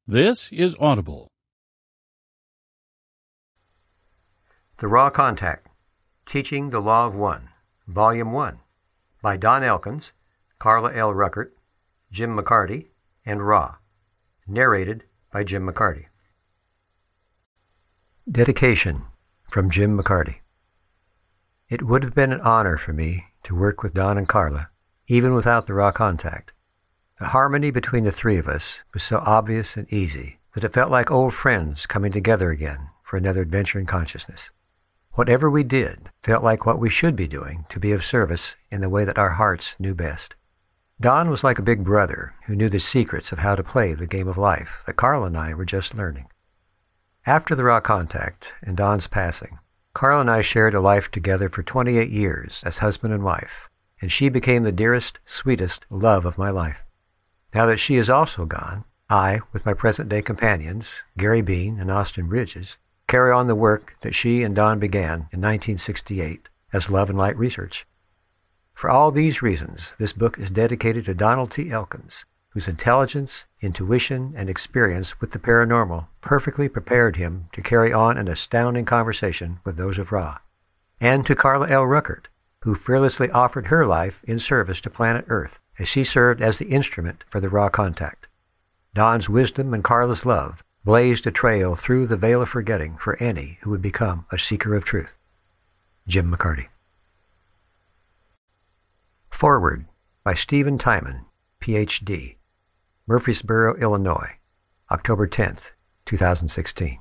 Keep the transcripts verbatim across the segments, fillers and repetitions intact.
This is Audible. The Raw Contact, Teaching the Law of One, Volume one, by Don Elkins, Carla L. Ruckert, Jim McCarty, and Ra. Narrated by Jim McCarty. Dedication from Jim McCarty. It would have been an honor for me to work with Don and Carla, even without the Raw Contact. The harmony between the three of us was so obvious and easy that it felt like old friends coming together again for another adventure in consciousness. Whatever we did felt like what we should be doing to be of service in the way that our hearts knew best. Don was like a big brother who knew the secrets of how to play the game of life that Carla and I were just learning. After the Raw Contact and Don's passing, Carla and I shared a life together for twenty-eight years as husband and wife, and she became the dearest, sweetest love of my life. Now that she is also gone, I, with my present-day companions, Gary Bean and Austin Bridges, carry on the work that she and Don began in nineteen sixty-eight as Love and Light Research. For all these reasons, this book is dedicated to Donald T. Elkins, whose intelligence, intuition, and experience with the paranormal perfectly prepared him to carry on an astounding conversation with those of Ra, and to Carla L. Ruckert, who fearlessly offered her life in service to planet Earth as she served as the instrument for the Raw Contact. Don's wisdom and Carla's love blazed a trail through the veil of forgetting for any who would become a seeker of truth. Jim McCarty. Forward by Stephen Timon, P H D, Murfreesboro, Illinois, October tenth, two thousand sixteen.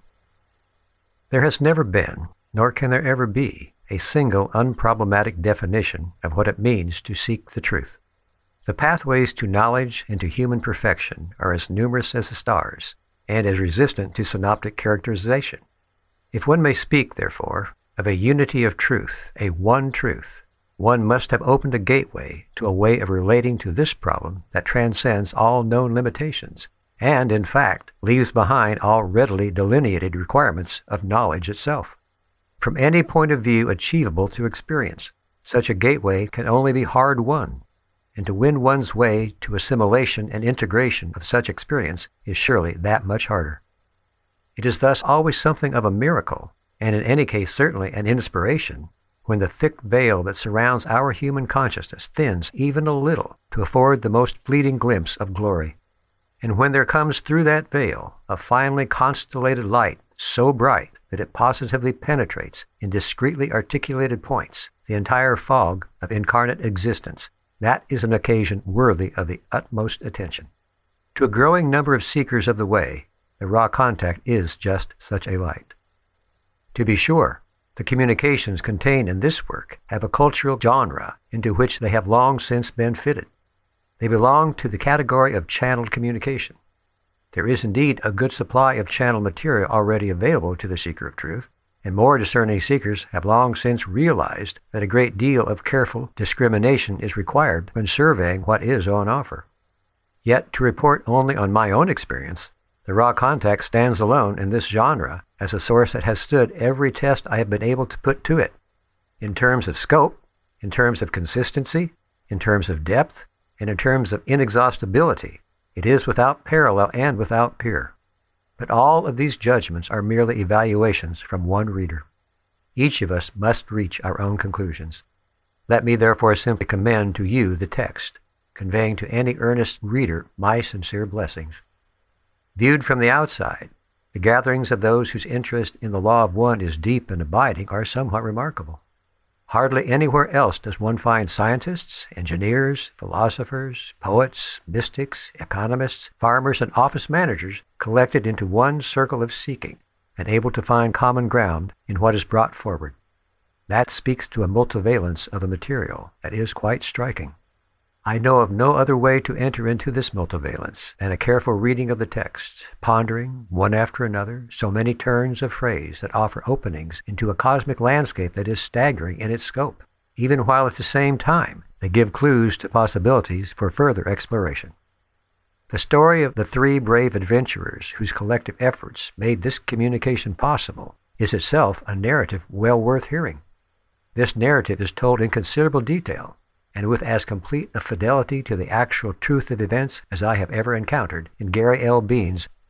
There has never been, nor can there ever be, a single unproblematic definition of what it means to seek the truth. The pathways to knowledge and to human perfection are as numerous as the stars, and as resistant to synoptic characterization. If one may speak, therefore, of a unity of truth, a one truth, one must have opened a gateway to a way of relating to this problem that transcends all known limitations, and, in fact, leaves behind all readily delineated requirements of knowledge itself. From any point of view achievable to experience, such a gateway can only be hard won, and to win one's way to assimilation and integration of such experience is surely that much harder. It is thus always something of a miracle, and in any case certainly an inspiration, when the thick veil that surrounds our human consciousness thins even a little to afford the most fleeting glimpse of glory. And when there comes through that veil a finely constellated light so bright that it positively penetrates in discreetly articulated points the entire fog of incarnate existence, that is an occasion worthy of the utmost attention. To a growing number of seekers of the way, the Raw Contact is just such a light. To be sure, the communications contained in this work have a cultural genre into which they have long since been fitted. They belong to the category of channeled communication. There is indeed a good supply of channel material already available to the seeker of truth, and more discerning seekers have long since realized that a great deal of careful discrimination is required when surveying what is on offer. Yet, to report only on my own experience, the Raw Contact stands alone in this genre as a source that has stood every test I have been able to put to it, in terms of scope, in terms of consistency, in terms of depth, and in terms of inexhaustibility. It is without parallel and without peer. But all of these judgments are merely evaluations from one reader. Each of us must reach our own conclusions. Let me therefore simply commend to you the text, conveying to any earnest reader my sincere blessings. Viewed from the outside, the gatherings of those whose interest in the law of one is deep and abiding are somewhat remarkable. Hardly anywhere else does one find scientists, engineers, philosophers, poets, mystics, economists, farmers, and office managers collected into one circle of seeking and able to find common ground in what is brought forward. That speaks to a multivalence of the material that is quite striking. I know of no other way to enter into this multivalence than a careful reading of the texts, pondering, one after another, so many turns of phrase that offer openings into a cosmic landscape that is staggering in its scope, even while at the same time they give clues to possibilities for further exploration. The story of the three brave adventurers whose collective efforts made this communication possible is itself a narrative well worth hearing. This narrative is told in considerable detail, and with as complete a fidelity to the actual truth of events as I have ever encountered in Gary L. Bean's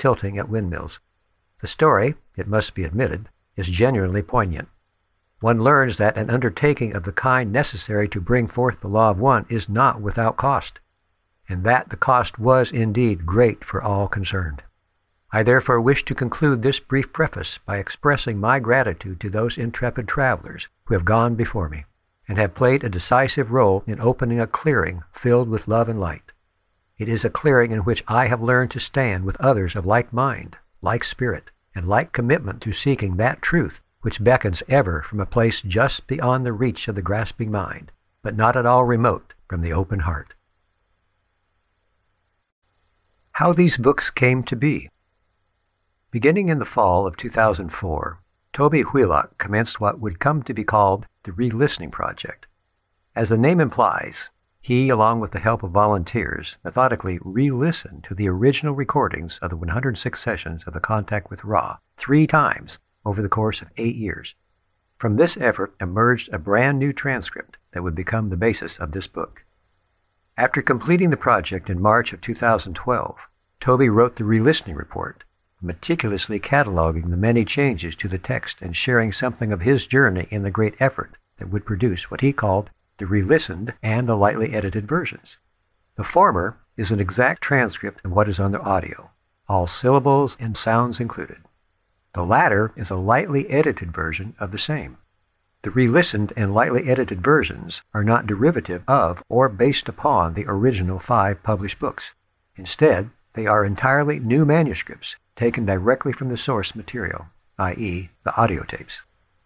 tilting at windmills. The story, it must be admitted, is genuinely poignant. One learns that an undertaking of the kind necessary to bring forth the Law of One is not without cost, and that the cost was indeed great for all concerned. I therefore wish to conclude this brief preface by expressing my gratitude to those intrepid travelers who have gone before me and have played a decisive role in opening a clearing filled with love and light. It is a clearing in which I have learned to stand with others of like mind, like spirit, and like commitment to seeking that truth which beckons ever from a place just beyond the reach of the grasping mind, but not at all remote from the open heart. How these books came to be. Beginning in the fall of two thousand four, Toby Wheelock commenced what would come to be called the Re-Listening Project. As the name implies, he, along with the help of volunteers, methodically re-listened to the original recordings of the one hundred six sessions of the Contact with Ra three times over the course of eight years. From this effort emerged a brand new transcript that would become the basis of this book. After completing the project in March of two thousand twelve, Toby wrote the Re-Listening Report, meticulously cataloging the many changes to the text and sharing something of his journey in the great effort that would produce what he called the re-listened and the lightly edited versions. The former is an exact transcript of what is on the audio, all syllables and sounds included. The latter is a lightly edited version of the same. The re-listened and lightly edited versions are not derivative of or based upon the original five published books. Instead, they are entirely new manuscripts taken directly from the source material, that is, the audio tapes.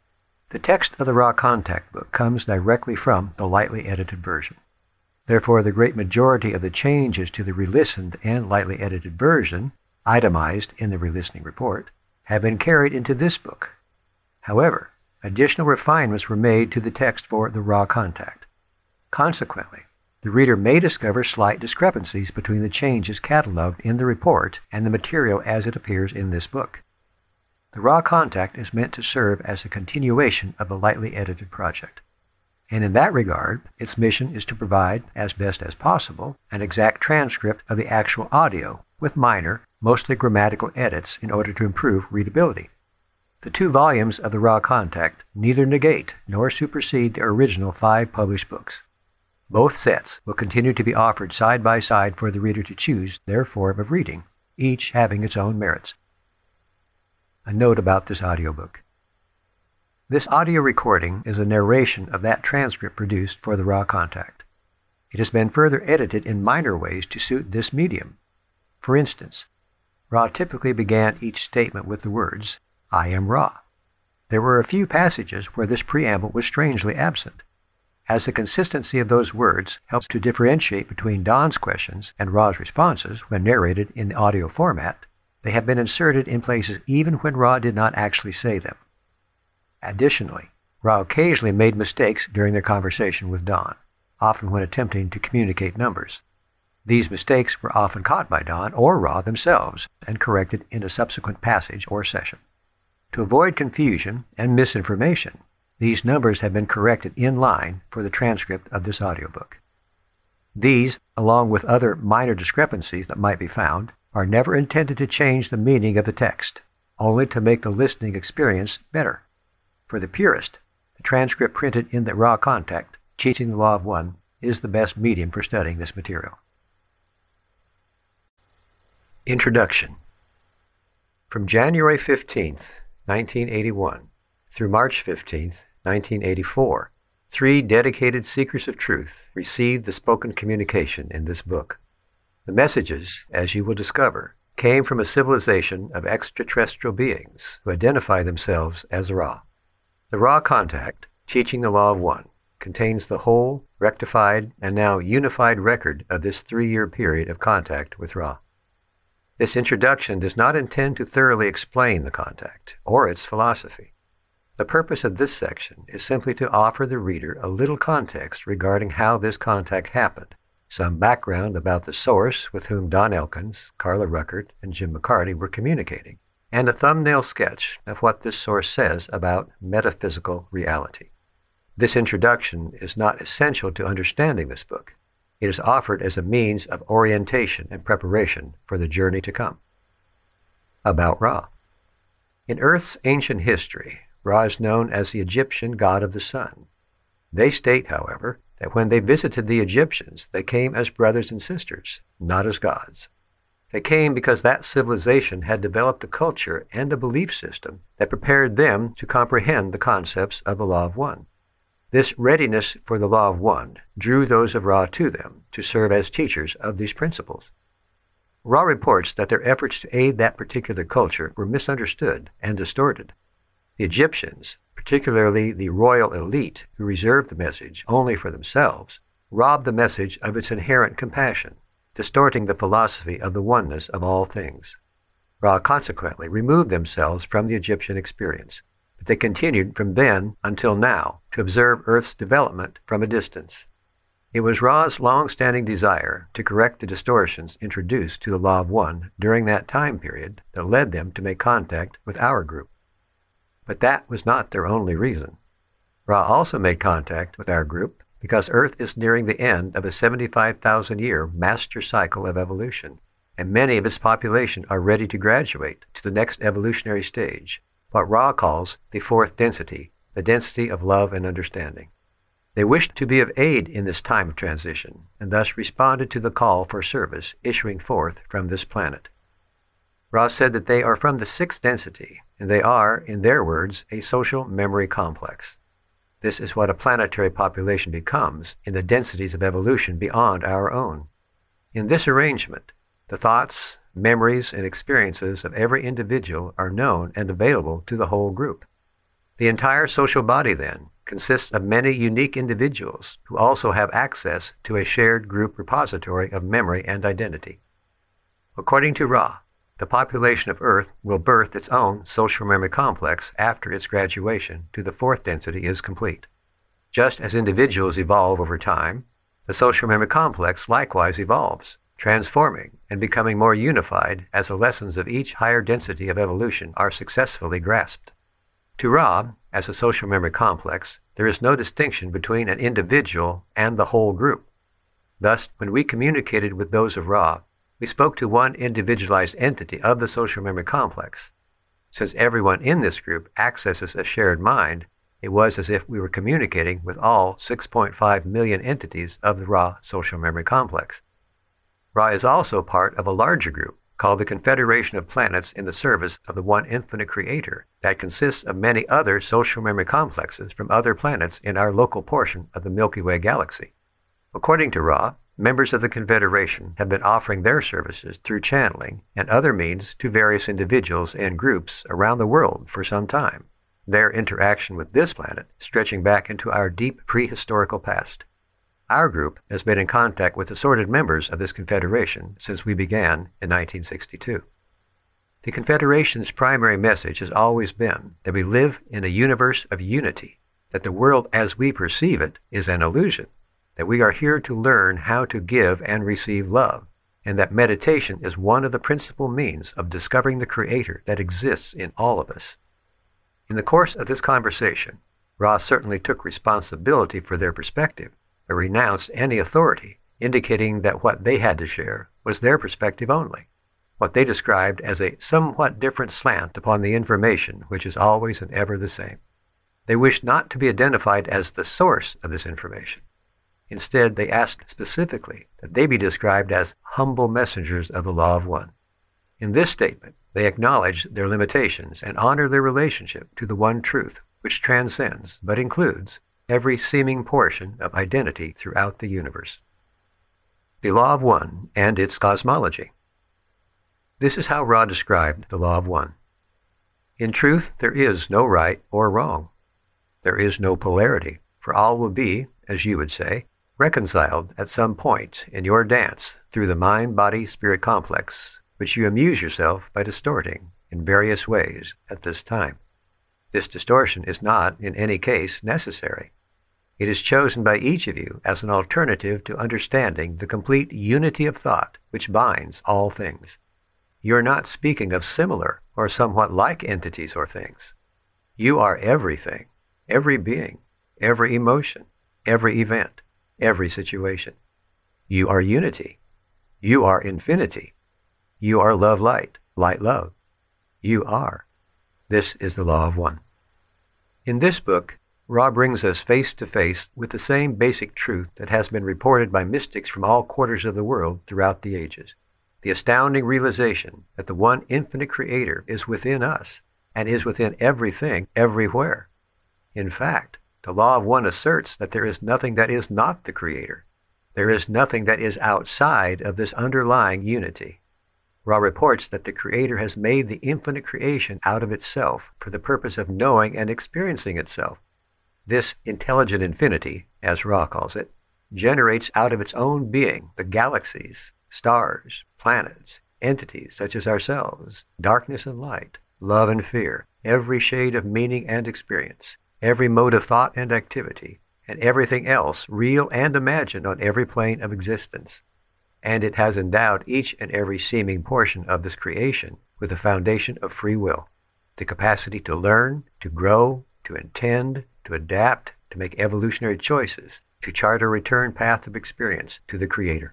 The text of the Ra Contact book comes directly from the lightly edited version. Therefore, the great majority of the changes to the re-listened and lightly edited version, itemized in the Re-Listening Report, have been carried into this book. However, additional refinements were made to the text for the Ra Contact. Consequently, the reader may discover slight discrepancies between the changes cataloged in the report and the material as it appears in this book. The Ra Contact is meant to serve as a continuation of the lightly edited project, and in that regard, its mission is to provide, as best as possible, an exact transcript of the actual audio with minor, mostly grammatical edits in order to improve readability. The two volumes of the Ra Contact neither negate nor supersede the original five published books. Both sets will continue to be offered side by side for the reader to choose their form of reading, each having its own merits. A note about this audiobook. This audio recording is a narration of that transcript produced for the Ra Contact. It has been further edited in minor ways to suit this medium. For instance, Ra typically began each statement with the words, "I am Ra." There were a few passages where this preamble was strangely absent. As the consistency of those words helps to differentiate between Don's questions and Ra's responses when narrated in the audio format, they have been inserted in places even when Ra did not actually say them. Additionally, Ra occasionally made mistakes during their conversation with Don, often when attempting to communicate numbers. These mistakes were often caught by Don or Ra themselves and corrected in a subsequent passage or session. To avoid confusion and misinformation, these numbers have been corrected in line for the transcript of this audiobook. These, along with other minor discrepancies that might be found, are never intended to change the meaning of the text, only to make the listening experience better. For the purist, the transcript printed in the Ra Contact, Teaching the Law of One, is the best medium for studying this material. Introduction. From January fifteenth, nineteen eighty-one, through March fifteenth, nineteen eighty-four, three dedicated seekers of truth received the spoken communication in this book. The messages, as you will discover, came from a civilization of extraterrestrial beings who identify themselves as Ra. The Ra Contact, Teaching the Law of One, contains the whole, rectified, and now unified record of this three-year period of contact with Ra. This introduction does not intend to thoroughly explain the contact or its philosophy. The purpose of this section is simply to offer the reader a little context regarding how this contact happened, some background about the source with whom Don Elkins, Carla Ruckert, and Jim McCarty were communicating, and a thumbnail sketch of what this source says about metaphysical reality. This introduction is not essential to understanding this book. It is offered as a means of orientation and preparation for the journey to come. about Ra. In Earth's ancient history, Ra is known as the Egyptian god of the sun. They state, however, that when they visited the Egyptians, they came as brothers and sisters, not as gods. They came because that civilization had developed a culture and a belief system that prepared them to comprehend the concepts of the Law of One. This readiness for the Law of One drew those of Ra to them to serve as teachers of these principles. Ra reports that their efforts to aid that particular culture were misunderstood and distorted. The Egyptians, particularly the royal elite who reserved the message only for themselves, robbed the message of its inherent compassion, distorting the philosophy of the oneness of all things. Ra consequently removed themselves from the Egyptian experience, but they continued from then until now to observe Earth's development from a distance. It was Ra's long-standing desire to correct the distortions introduced to the Law of One during that time period that led them to make contact with our group. But that was not their only reason. Ra also made contact with our group because Earth is nearing the end of a seventy-five thousand year master cycle of evolution, and many of its population are ready to graduate to the next evolutionary stage, what Ra calls the fourth density, the density of love and understanding. They wished to be of aid in this time of transition, and thus responded to the call for service issuing forth from this planet. Ra said that they are from the sixth density, and they are, in their words, a social memory complex. This is what a planetary population becomes in the densities of evolution beyond our own. In this arrangement, the thoughts, memories, and experiences of every individual are known and available to the whole group. The entire social body, then, consists of many unique individuals who also have access to a shared group repository of memory and identity. According to Ra, the population of Earth will birth its own social memory complex after its graduation to the fourth density is complete. Just as individuals evolve over time, the social memory complex likewise evolves, transforming and becoming more unified as the lessons of each higher density of evolution are successfully grasped. To Ra, as a social memory complex, there is no distinction between an individual and the whole group. Thus, when we communicated with those of Ra, we spoke to one individualized entity of the social memory complex. Since everyone in this group accesses a shared mind, it was as if we were communicating with all six point five million entities of the Ra social memory complex. Ra is also part of a larger group called the Confederation of Planets in the Service of the One Infinite Creator that consists of many other social memory complexes from other planets in our local portion of the Milky Way galaxy. According to Ra, members of the Confederation have been offering their services through channeling and other means to various individuals and groups around the world for some time, their interaction with this planet stretching back into our deep prehistorical past. Our group has been in contact with assorted members of this Confederation since we began in nineteen sixty-two. The Confederation's primary message has always been that we live in a universe of unity, that the world as we perceive it is an illusion, that we are here to learn how to give and receive love, and that meditation is one of the principal means of discovering the Creator that exists in all of us. In the course of this conversation, Ra certainly took responsibility for their perspective, but renounced any authority, indicating that what they had to share was their perspective only, what they described as a somewhat different slant upon the information which is always and ever the same. They wished not to be identified as the source of this information. Instead, they asked specifically that they be described as humble messengers of the Law of One. In this statement, they acknowledge their limitations and honor their relationship to the one truth, which transcends, but includes, every seeming portion of identity throughout the universe. The Law of One and its cosmology. This is how Ra described the Law of One. In truth, there is no right or wrong. There is no polarity, for all will be, as you would say, reconciled at some point in your dance through the mind-body-spirit complex, which you amuse yourself by distorting in various ways at this time. This distortion is not, in any case, necessary. It is chosen by each of you as an alternative to understanding the complete unity of thought which binds all things. You are not speaking of similar or somewhat like entities or things. You are everything, every being, every emotion, every event, every situation. You are unity. You are infinity. You are love light, light love. You are. This is the law of one. In this book, Ra brings us face to face with the same basic truth that has been reported by mystics from all quarters of the world throughout the ages. The astounding realization that the one infinite creator is within us and is within everything, everywhere. In fact, the law of one asserts that there is nothing that is not the creator. There is nothing that is outside of this underlying unity. Ra reports that the creator has made the infinite creation out of itself for the purpose of knowing and experiencing itself. This intelligent infinity, as Ra calls it, generates out of its own being the galaxies, stars, planets, entities such as ourselves, darkness and light, love and fear, every shade of meaning and experience, every mode of thought and activity, and everything else, real and imagined on every plane of existence. And it has endowed each and every seeming portion of this creation with the foundation of free will, the capacity to learn, to grow, to intend, to adapt, to make evolutionary choices, to chart a return path of experience to the Creator.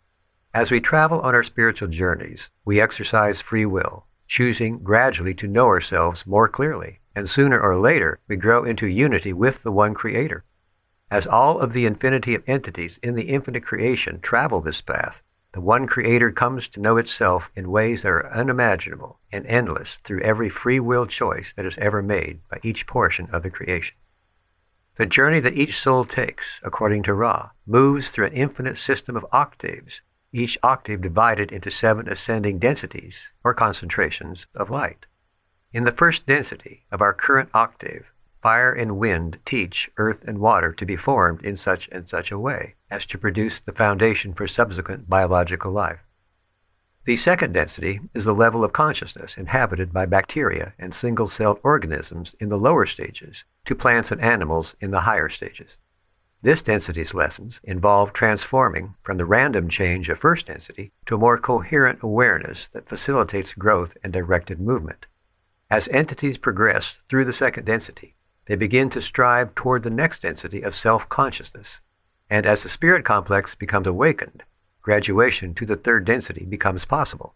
As we travel on our spiritual journeys, we exercise free will, choosing gradually to know ourselves more clearly, and sooner or later we grow into unity with the one Creator. As all of the infinity of entities in the infinite creation travel this path, the one Creator comes to know itself in ways that are unimaginable and endless through every free will choice that is ever made by each portion of the creation. The journey that each soul takes, according to Ra, moves through an infinite system of octaves, each octave divided into seven ascending densities, or concentrations, of light. In the first density of our current octave, fire and wind teach earth and water to be formed in such and such a way as to produce the foundation for subsequent biological life. The second density is the level of consciousness inhabited by bacteria and single-celled organisms in the lower stages to plants and animals in the higher stages. This density's lessons involve transforming from the random change of first density to a more coherent awareness that facilitates growth and directed movement. As entities progress through the second density, they begin to strive toward the next density of self-consciousness, and as the spirit complex becomes awakened, graduation to the third density becomes possible.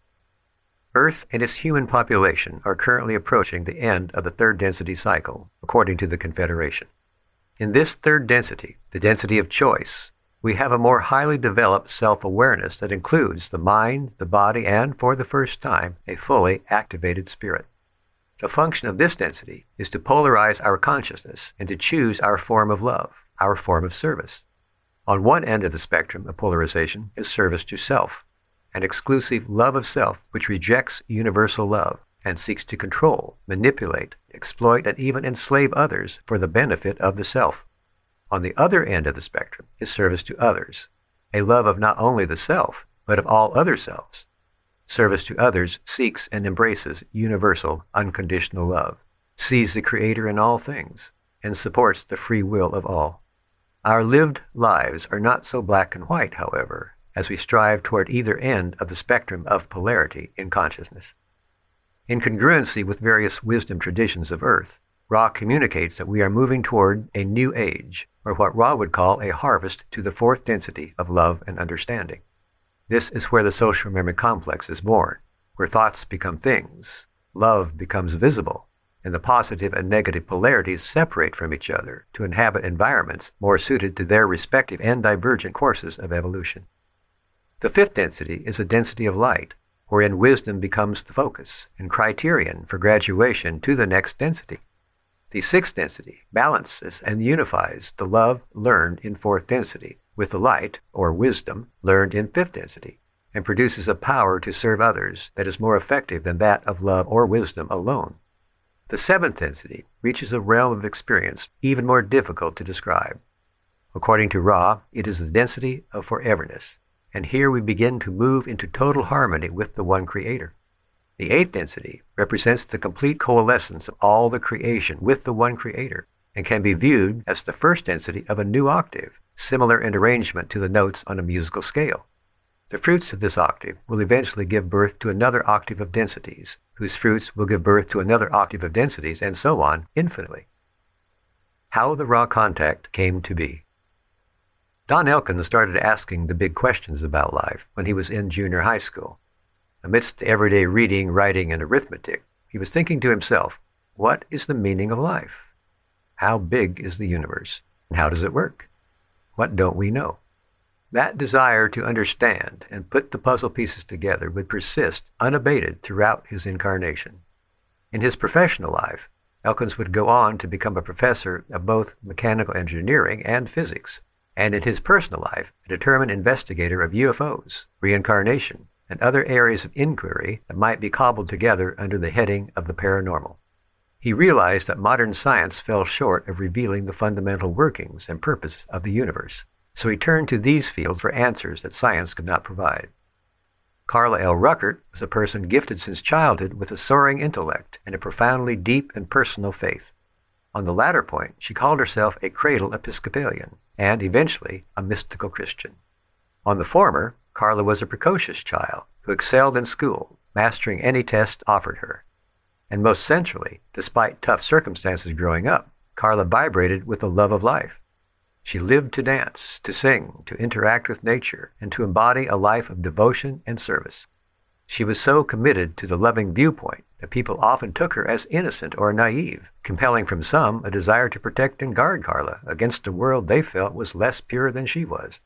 Earth and its human population are currently approaching the end of the third density cycle, according to the Confederation. In this third density, the density of choice, we have a more highly developed self-awareness that includes the mind, the body, and, for the first time, a fully activated spirit. The function of this density is to polarize our consciousness and to choose our form of love, our form of service. On one end of the spectrum of polarization is service to self, an exclusive love of self which rejects universal love and seeks to control, manipulate, exploit, and even enslave others for the benefit of the self. On the other end of the spectrum is service to others, a love of not only the self, but of all other selves. Service to others seeks and embraces universal, unconditional love, sees the Creator in all things, and supports the free will of all. Our lived lives are not so black and white, however, as we strive toward either end of the spectrum of polarity in consciousness. In congruency with various wisdom traditions of Earth, Ra communicates that we are moving toward a new age, or what Ra would call a harvest to the fourth density of love and understanding. This is where the social memory complex is born, where thoughts become things, love becomes visible, and the positive and negative polarities separate from each other to inhabit environments more suited to their respective and divergent courses of evolution. The fifth density is a density of light, wherein wisdom becomes the focus and criterion for graduation to the next density. The sixth density balances and unifies the love learned in fourth density with the light, or wisdom, learned in fifth density, and produces a power to serve others that is more effective than that of love or wisdom alone. The seventh density reaches a realm of experience even more difficult to describe. According to Ra, it is the density of foreverness, and here we begin to move into total harmony with the one Creator. The eighth density represents the complete coalescence of all the creation with the one Creator, and can be viewed as the first density of a new octave, similar in arrangement to the notes on a musical scale. The fruits of this octave will eventually give birth to another octave of densities, whose fruits will give birth to another octave of densities, and so on, infinitely. How the Ra contact came to be. Don Elkins started asking the big questions about life when he was in junior high school. Amidst the everyday reading, writing, and arithmetic, He was thinking to himself, what is the meaning of life? How big is the universe? And how does it work? What don't we know? That desire to understand and put the puzzle pieces together would persist unabated throughout his incarnation. In his professional life, Elkins would go on to become a professor of both mechanical engineering and physics, and in his personal life, a determined investigator of U F Os, reincarnation, and other areas of inquiry that might be cobbled together under the heading of the paranormal. He realized that modern science fell short of revealing the fundamental workings and purpose of the universe, so he turned to these fields for answers that science could not provide. Carla L. Ruckert was a person gifted since childhood with a soaring intellect and a profoundly deep and personal faith. On the latter point, she called herself a cradle Episcopalian and, eventually, a mystical Christian. On the former, Carla was a precocious child who excelled in school, mastering any test offered her. And most centrally, despite tough circumstances growing up, Carla vibrated with the love of life. She lived to dance, to sing, to interact with nature, and to embody a life of devotion and service. She was so committed to the loving viewpoint that people often took her as innocent or naive, compelling from some a desire to protect and guard Carla against a world they felt was less pure than she was.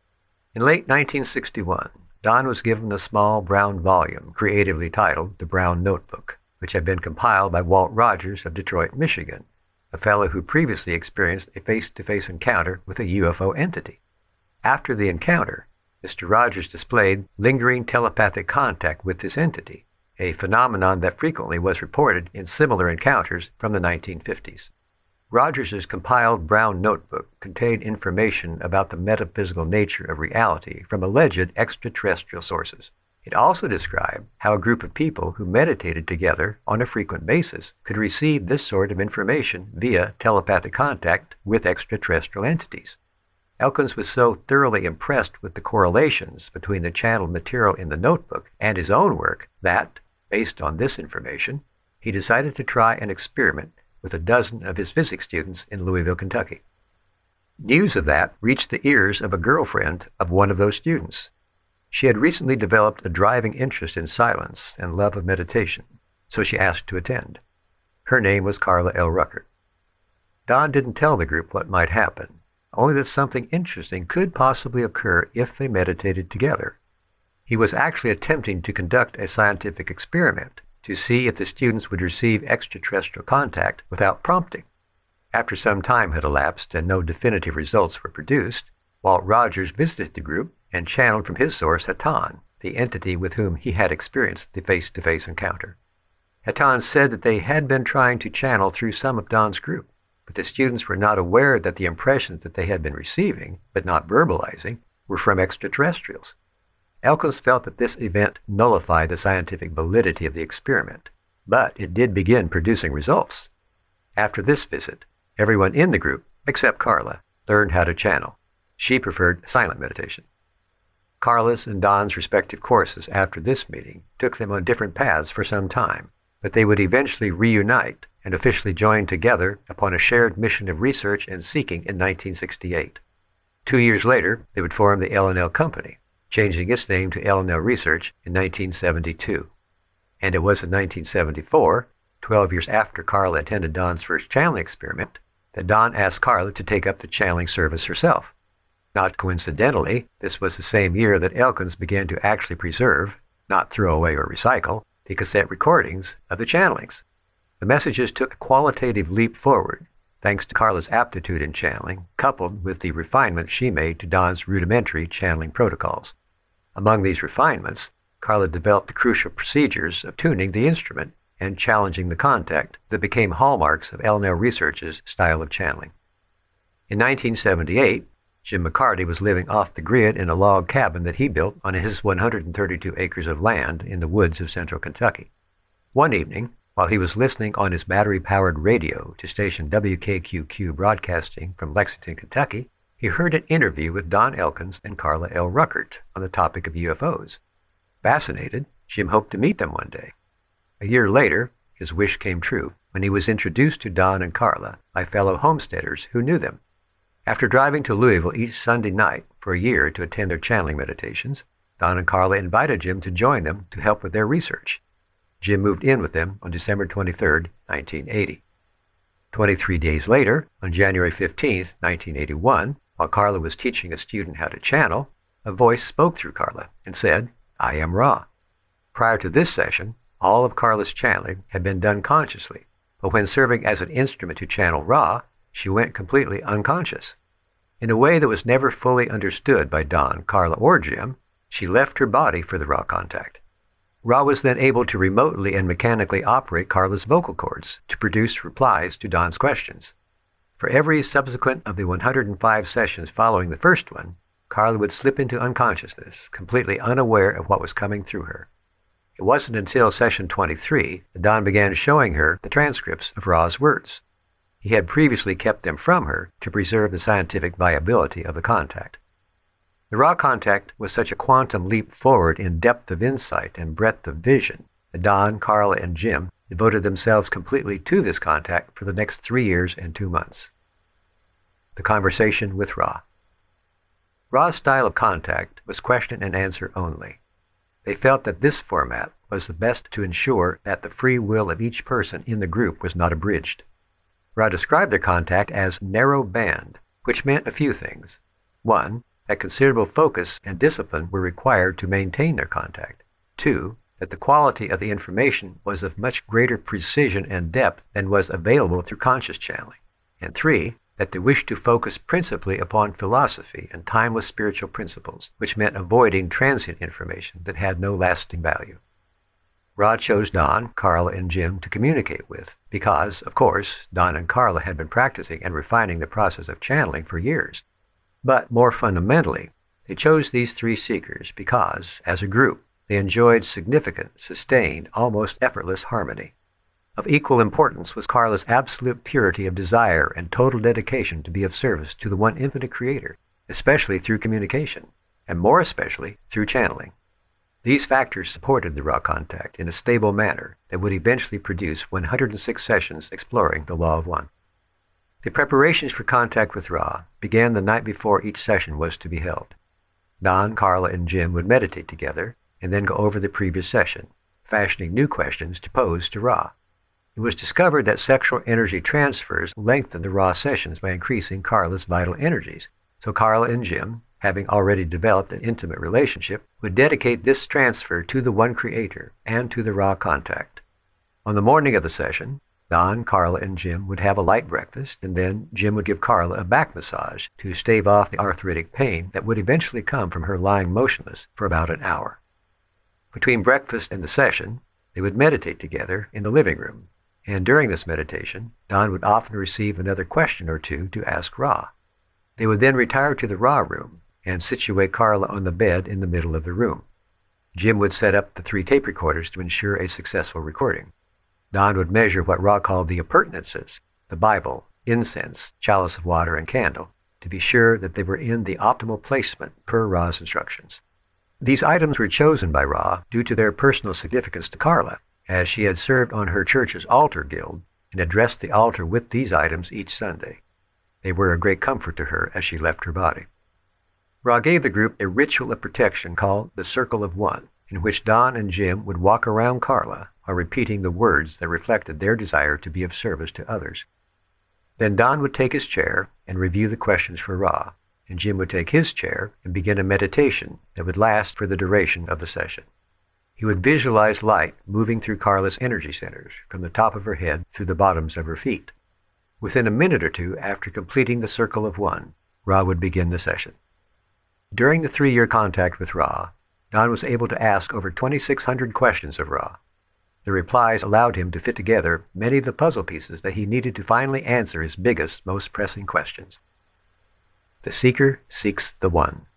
In late nineteen sixty-one, Don was given a small brown volume creatively titled The Brown Notebook, which had been compiled by Walt Rogers of Detroit, Michigan, a fellow who previously experienced a face-to-face encounter with a U F O entity. After the encounter, Mister Rogers displayed lingering telepathic contact with this entity, a phenomenon that frequently was reported in similar encounters from the nineteen fifties. Rogers's compiled Brown Notebook contained information about the metaphysical nature of reality from alleged extraterrestrial sources. It also described how a group of people who meditated together on a frequent basis could receive this sort of information via telepathic contact with extraterrestrial entities. Elkins was so thoroughly impressed with the correlations between the channeled material in the notebook and his own work that, based on this information, he decided to try an experiment with a dozen of his physics students in Louisville, Kentucky. News of that reached the ears of a girlfriend of one of those students. She had recently developed a driving interest in silence and love of meditation, so she asked to attend. Her name was Carla L. Ruckert. Don didn't tell the group what might happen, only that something interesting could possibly occur if they meditated together. He was actually attempting to conduct a scientific experiment to see if the students would receive extraterrestrial contact without prompting. After some time had elapsed and no definitive results were produced, Walt Rogers visited the group and channeled from his source Hatan, the entity with whom he had experienced the face-to-face encounter. Hatan said that they had been trying to channel through some of Don's group, but the students were not aware that the impressions that they had been receiving, but not verbalizing, were from extraterrestrials. Elkins felt that this event nullified the scientific validity of the experiment, but it did begin producing results. After this visit, everyone in the group, except Carla, learned how to channel. She preferred silent meditation. Carla's and Don's respective courses after this meeting took them on different paths for some time, but they would eventually reunite and officially join together upon a shared mission of research and seeking in nineteen sixty-eight. Two years later, they would form the L and L Company, changing its name to L and L Research in nineteen seventy-two. And it was in nineteen seventy-four, twelve years after Carla attended Don's first channeling experiment, that Don asked Carla to take up the channeling service herself. Not coincidentally, this was the same year that Elkins began to actually preserve, not throw away or recycle, the cassette recordings of the channelings. The messages took a qualitative leap forward, thanks to Carla's aptitude in channeling, coupled with the refinements she made to Don's rudimentary channeling protocols. Among these refinements, Carla developed the crucial procedures of tuning the instrument and challenging the contact that became hallmarks of L and L Research's style of channeling. In nineteen seventy-eight, Jim McCarty was living off the grid in a log cabin that he built on his one hundred thirty-two acres of land in the woods of central Kentucky. One evening, while he was listening on his battery-powered radio to station W K Q Q broadcasting from Lexington, Kentucky, he heard an interview with Don Elkins and Carla L. Ruckert on the topic of U F Os. Fascinated, Jim hoped to meet them one day. A year later, his wish came true when he was introduced to Don and Carla by fellow homesteaders who knew them. After driving to Louisville each Sunday night for a year to attend their channeling meditations, Don and Carla invited Jim to join them to help with their research. Jim moved in with them on December twenty-third, nineteen eighty. Twenty-three days later, on January fifteenth, nineteen eighty-one, while Carla was teaching a student how to channel, a voice spoke through Carla and said, "I am Ra." Prior to this session, all of Carla's channeling had been done consciously, but when serving as an instrument to channel Ra, she went completely unconscious. In a way that was never fully understood by Don, Carla, or Jim, she left her body for the Ra contact. Ra was then able to remotely and mechanically operate Carla's vocal cords to produce replies to Don's questions. For every subsequent of the one hundred five sessions following the first one, Carla would slip into unconsciousness, completely unaware of what was coming through her. It wasn't until session twenty-three that Don began showing her the transcripts of Ra's words. He had previously kept them from her to preserve the scientific viability of the contact. The Ra contact was such a quantum leap forward in depth of insight and breadth of vision that Don, Carla, and Jim devoted themselves completely to this contact for the next three years and two months. The conversation with Ra. Ra's style of contact was question and answer only. They felt that this format was the best to ensure that the free will of each person in the group was not abridged. Ra described their contact as narrow band, which meant a few things. One, that considerable focus and discipline were required to maintain their contact. Two, that the quality of the information was of much greater precision and depth than was available through conscious channeling. And three, that they wished to focus principally upon philosophy and timeless spiritual principles, which meant avoiding transient information that had no lasting value. Ra chose Don, Carla, and Jim to communicate with because, of course, Don and Carla had been practicing and refining the process of channeling for years. But more fundamentally, they chose these three seekers because, as a group, they enjoyed significant, sustained, almost effortless harmony. Of equal importance was Carla's absolute purity of desire and total dedication to be of service to the one infinite Creator, especially through communication, and more especially through channeling. These factors supported the Ra contact in a stable manner that would eventually produce one hundred six sessions exploring the Law of One. The preparations for contact with Ra began the night before each session was to be held. Don, Carla, and Jim would meditate together and then go over the previous session, fashioning new questions to pose to Ra. It was discovered that sexual energy transfers lengthened the Ra sessions by increasing Carla's vital energies, so Carla and Jim, having already developed an intimate relationship, would dedicate this transfer to the One Creator and to the Ra contact. On the morning of the session, Don, Carla, and Jim would have a light breakfast, and then Jim would give Carla a back massage to stave off the arthritic pain that would eventually come from her lying motionless for about an hour. Between breakfast and the session, they would meditate together in the living room, and during this meditation, Don would often receive another question or two to ask Ra. They would then retire to the Ra room and situate Carla on the bed in the middle of the room. Jim would set up the three tape recorders to ensure a successful recording. Don would measure what Ra called the appurtenances, the Bible, incense, chalice of water, and candle, to be sure that they were in the optimal placement per Ra's instructions. These items were chosen by Ra due to their personal significance to Carla, as she had served on her church's altar guild and addressed the altar with these items each Sunday. They were a great comfort to her as she left her body. Ra gave the group a ritual of protection called the Circle of One, in which Don and Jim would walk around Carla while repeating the words that reflected their desire to be of service to others. Then Don would take his chair and review the questions for Ra, and Jim would take his chair and begin a meditation that would last for the duration of the session. He would visualize light moving through Carla's energy centers, from the top of her head through the bottoms of her feet. Within a minute or two after completing the Circle of One, Ra would begin the session. During the three-year contact with Ra, Don was able to ask over twenty-six hundred questions of Ra. The replies allowed him to fit together many of the puzzle pieces that he needed to finally answer his biggest, most pressing questions. The seeker seeks the one.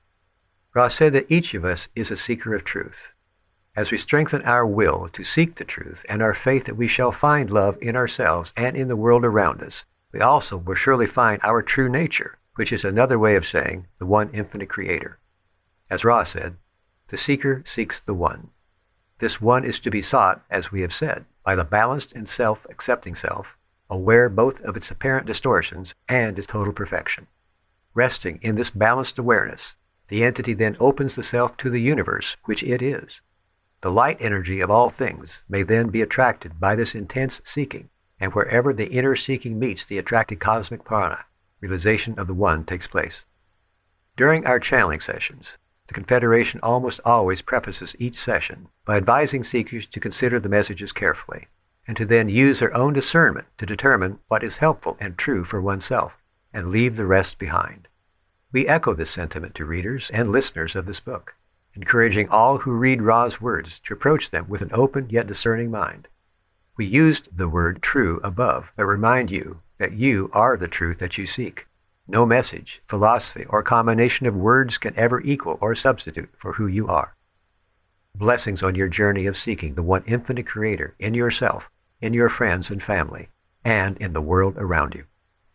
Ra said that each of us is a seeker of truth. As we strengthen our will to seek the truth and our faith that we shall find love in ourselves and in the world around us, we also will surely find our true nature, which is another way of saying the one infinite Creator. As Ra said, the seeker seeks the one. This one is to be sought, as we have said, by the balanced and self-accepting self, aware both of its apparent distortions and its total perfection. Resting in this balanced awareness, the entity then opens the self to the universe, which it is. The light energy of all things may then be attracted by this intense seeking, and wherever the inner seeking meets the attracted cosmic prana, realization of the One takes place. During our channeling sessions, the Confederation almost always prefaces each session by advising seekers to consider the messages carefully, and to then use their own discernment to determine what is helpful and true for oneself, and leave the rest behind. We echo this sentiment to readers and listeners of this book, encouraging all who read Ra's words to approach them with an open yet discerning mind. We used the word true above, but remind you that you are the truth that you seek. No message, philosophy, or combination of words can ever equal or substitute for who you are. Blessings on your journey of seeking the one infinite Creator in yourself, in your friends and family, and in the world around you.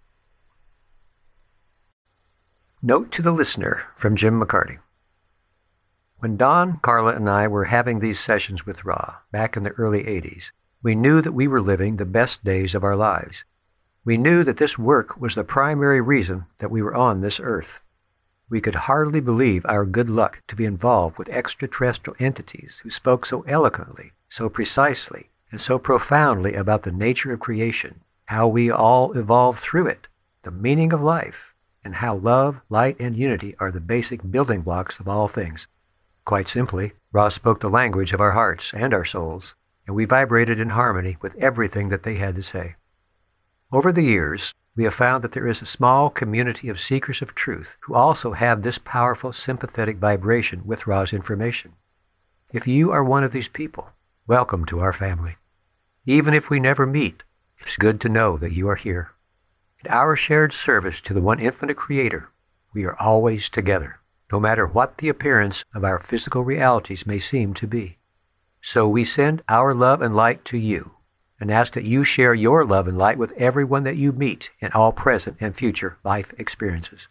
Note to the listener from Jim McCarty. When Don, Carla, and I were having these sessions with Ra back in the early eighties, we knew that we were living the best days of our lives. We knew that this work was the primary reason that we were on this earth. We could hardly believe our good luck to be involved with extraterrestrial entities who spoke so eloquently, so precisely, and so profoundly about the nature of creation, how we all evolved through it, the meaning of life, and how love, light, and unity are the basic building blocks of all things. Quite simply, Ra spoke the language of our hearts and our souls, and we vibrated in harmony with everything that they had to say. Over the years, we have found that there is a small community of seekers of truth who also have this powerful sympathetic vibration with Ra's information. If you are one of these people, welcome to our family. Even if we never meet, it's good to know that you are here. In our shared service to the one infinite Creator, we are always together, no matter what the appearance of our physical realities may seem to be. So we send our love and light to you, and ask that you share your love and light with everyone that you meet in all present and future life experiences.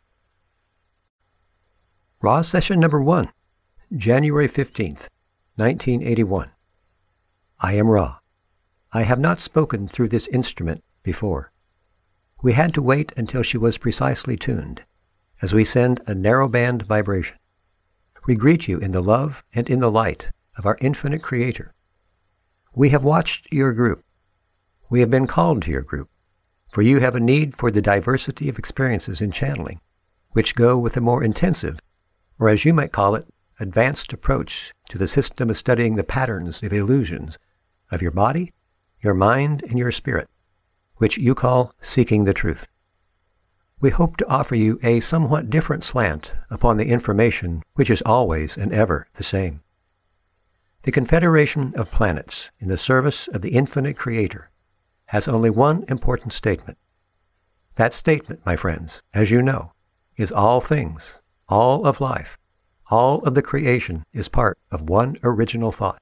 Ra Session Number one, January fifteenth, nineteen eighty-one. I am Ra. I have not spoken through this instrument before. We had to wait until she was precisely tuned, as we send a narrow-band vibration. We greet you in the love and in the light of our infinite Creator. We have watched your group. We have been called to your group, for you have a need for the diversity of experiences in channeling, which go with a more intensive, or as you might call it, advanced approach to the system of studying the patterns of illusions of your body, your mind, and your spirit, which you call seeking the truth. We hope to offer you a somewhat different slant upon the information which is always and ever the same. The Confederation of Planets in the service of the infinite Creator has only one important statement. That statement, my friends, as you know, is all things, all of life, all of the creation is part of one original thought.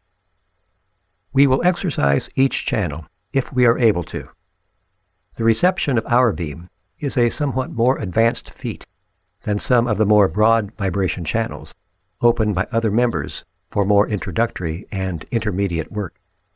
We will exercise each channel if we are able to. The reception of our beam is a somewhat more advanced feat than some of the more broad vibration channels opened by other members for more introductory and intermediate work.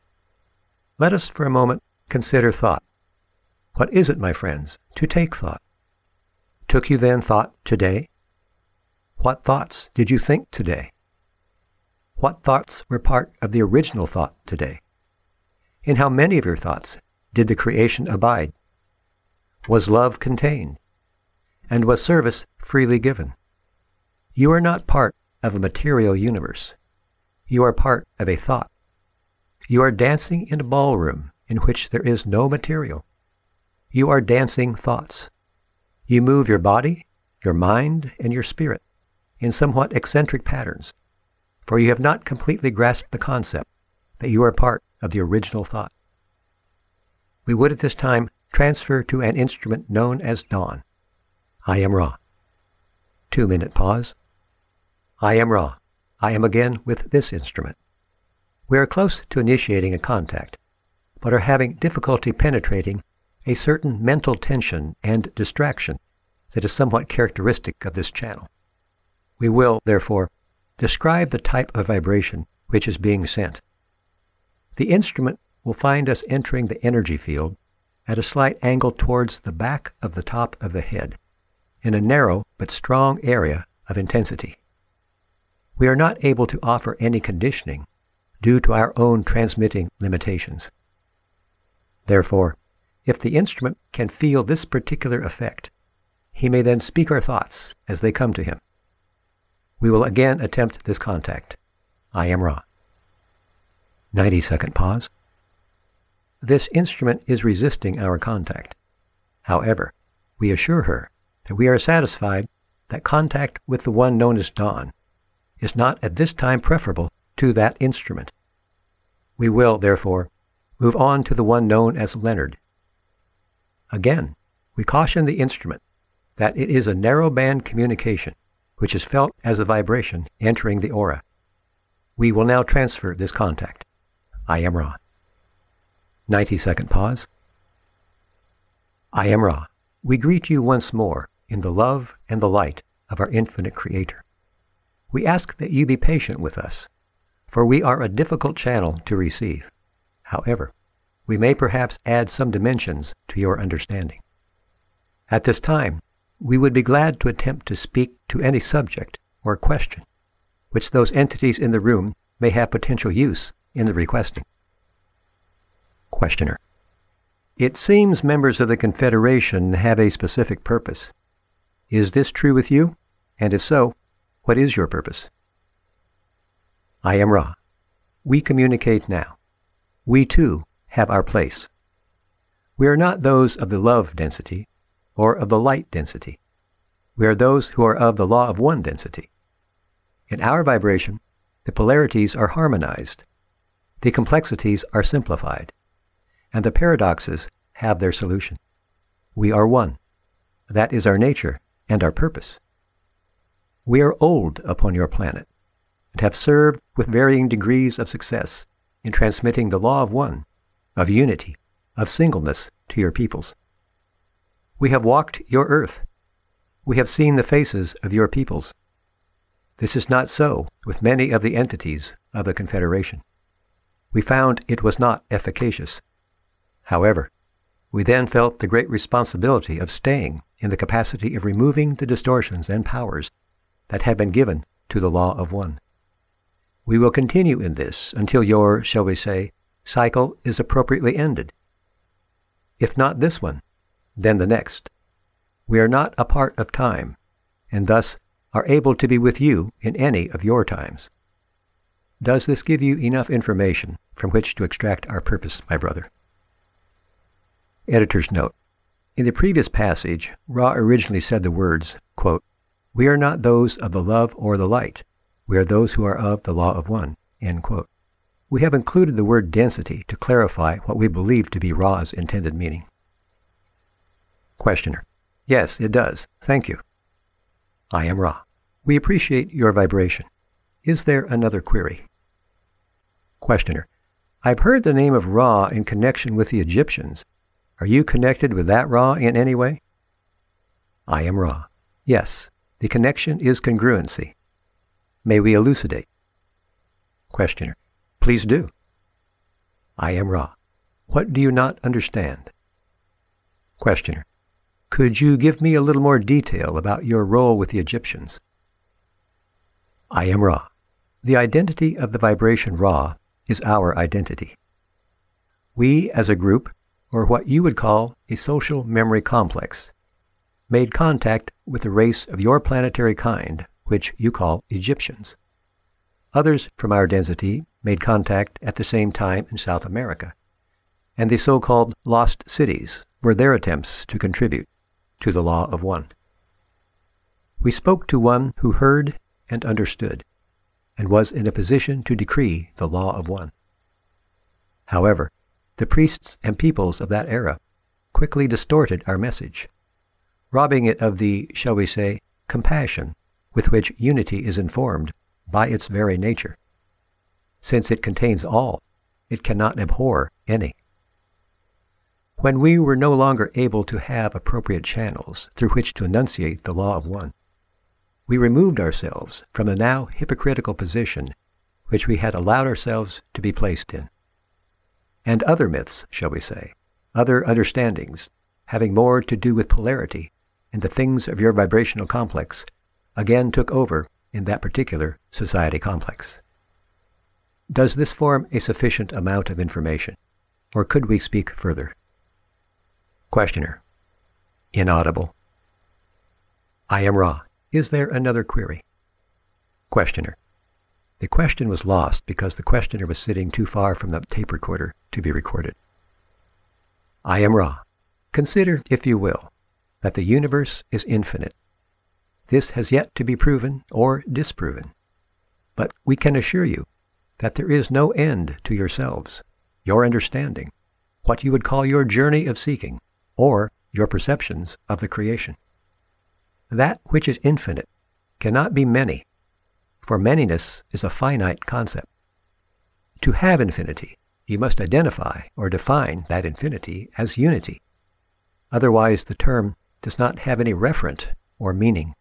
Let us for a moment consider thought. What is it, my friends, to take thought? Took you then thought today? What thoughts did you think today? What thoughts were part of the original thought today? In how many of your thoughts did the creation abide? Was love contained? And was service freely given? You are not part of a material universe. You are part of a thought. You are dancing in a ballroom in which there is no material. You are dancing thoughts. You move your body, your mind, and your spirit in somewhat eccentric patterns, for you have not completely grasped the concept that you are part of the original thought. We would at this time transfer to an instrument known as Dawn. I am Ra. Two-minute pause. I am Ra. I am again with this instrument. We are close to initiating a contact, but are having difficulty penetrating a certain mental tension and distraction that is somewhat characteristic of this channel. We will, therefore, describe the type of vibration which is being sent. The instrument will find us entering the energy field at a slight angle towards the back of the top of the head, in a narrow but strong area of intensity. We are not able to offer any conditioning due to our own transmitting limitations. Therefore, if the instrument can feel this particular effect, he may then speak our thoughts as they come to him. We will again attempt this contact. I am Ra. ninety second pause. This instrument is resisting our contact. However, we assure her that we are satisfied that contact with the one known as Dawn is not at this time preferable to that instrument. We will, therefore, move on to the one known as Leonard. Again, we caution the instrument that it is a narrowband communication which is felt as a vibration entering the aura. We will now transfer this contact. I am Ra. ninety second pause. I am Ra. We greet you once more in the love and the light of our infinite Creator. We ask that you be patient with us, for we are a difficult channel to receive. However, we may perhaps add some dimensions to your understanding. At this time, we would be glad to attempt to speak to any subject or question which those entities in the room may have potential use in the requesting. Questioner. It seems members of the Confederation have a specific purpose. Is this true with you? And if so, what is your purpose? I am Ra. We communicate now. We too have our place. We are not those of the love density or of the light density. We are those who are of the law of one density. In our vibration, the polarities are harmonized, the complexities are simplified, and the paradoxes have their solution. We are one. That is our nature and our purpose. We are old upon your planet and have served with varying degrees of success in transmitting the law of one, of unity, of singleness to your peoples. We have walked your earth. We have seen the faces of your peoples. This is not so with many of the entities of the Confederation. We found it was not efficacious. However, we then felt the great responsibility of staying in the capacity of removing the distortions and powers that have been given to the law of one. We will continue in this until your, shall we say, cycle is appropriately ended. If not this one, then the next. We are not a part of time, and thus are able to be with you in any of your times. Does this give you enough information from which to extract our purpose, my brother? Editor's note. In the previous passage, Ra originally said the words, quote, "We are not those of the love or the light. We are those who are of the law of one." End quote. We have included the word density to clarify what we believe to be Ra's intended meaning. Questioner. Yes, it does. Thank you. I am Ra. We appreciate your vibration. Is there another query? Questioner. I've heard the name of Ra in connection with the Egyptians. Are you connected with that Ra in any way? I am Ra. Yes, the connection is congruency. May we elucidate? Questioner. Please do. I am Ra. What do you not understand? Questioner. Could you give me a little more detail about your role with the Egyptians? I am Ra. The identity of the vibration Ra is our identity. We, as a group, or what you would call a social memory complex, made contact with a race of your planetary kind, which you call Egyptians. Others from our density made contact at the same time in South America, and the so-called lost cities were their attempts to contribute to the law of one. We spoke to one who heard and understood, and was in a position to decree the law of one. However, the priests and peoples of that era quickly distorted our message, robbing it of the, shall we say, compassion with which unity is informed by its very nature. Since it contains all, it cannot abhor any. When we were no longer able to have appropriate channels through which to enunciate the law of one, we removed ourselves from the now hypocritical position which we had allowed ourselves to be placed in. And other myths, shall we say, other understandings, having more to do with polarity and the things of your vibrational complex, again took over in that particular society complex. Does this form a sufficient amount of information, or could we speak further? Questioner. Inaudible. I am Ra. Is there another query? Questioner. The question was lost because the questioner was sitting too far from the tape recorder to be recorded. I am Ra. Consider, if you will, that the universe is infinite. This has yet to be proven or disproven, but we can assure you that there is no end to yourselves, your understanding, what you would call your journey of seeking, or your perceptions of the creation. That which is infinite cannot be many, for manyness is a finite concept. To have infinity, you must identify or define that infinity as unity. Otherwise, the term does not have any referent or meaning.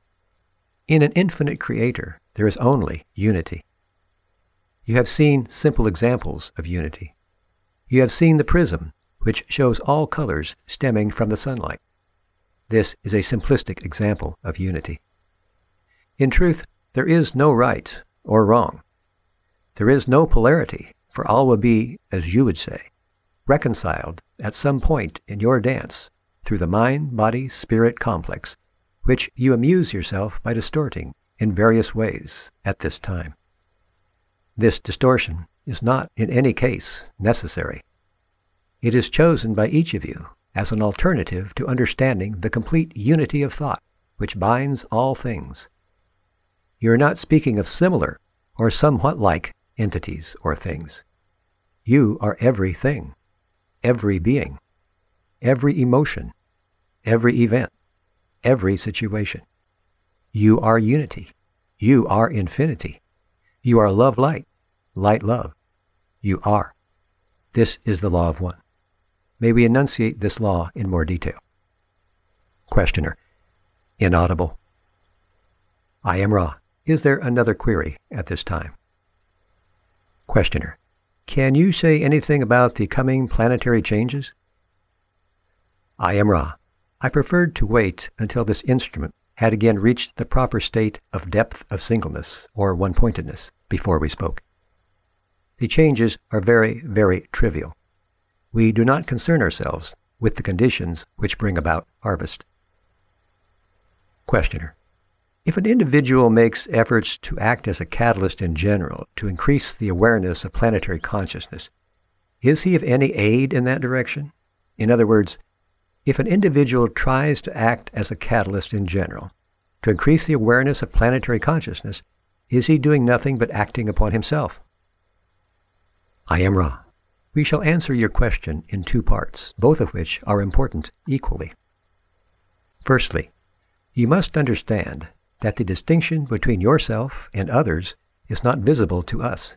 In an infinite creator, there is only unity. You have seen simple examples of unity. You have seen the prism, which shows all colors stemming from the sunlight. This is a simplistic example of unity. In truth, there is no right or wrong. There is no polarity, for all will be, as you would say, reconciled at some point in your dance through the mind-body-spirit complex, which you amuse yourself by distorting in various ways at this time. This distortion is not in any case necessary. It is chosen by each of you as an alternative to understanding the complete unity of thought which binds all things. You are not speaking of similar or somewhat like entities or things. You are everything, every being, every emotion, every event, every situation. You are unity. You are infinity. You are love-light, light-love. You are. This is the law of one. May we enunciate this law in more detail. Questioner. Inaudible. I am Ra. Is there another query at this time? Questioner. Can you say anything about the coming planetary changes? I am Ra. I preferred to wait until this instrument had again reached the proper state of depth of singleness or one-pointedness before we spoke. The changes are very, very trivial. We do not concern ourselves with the conditions which bring about harvest. Questioner. If an individual makes efforts to act as a catalyst in general to increase the awareness of planetary consciousness, is he of any aid in that direction? In other words, if an individual tries to act as a catalyst in general to increase the awareness of planetary consciousness, is he doing nothing but acting upon himself? I am Ra. We shall answer your question in two parts, both of which are important equally. Firstly, you must understand that the distinction between yourself and others is not visible to us.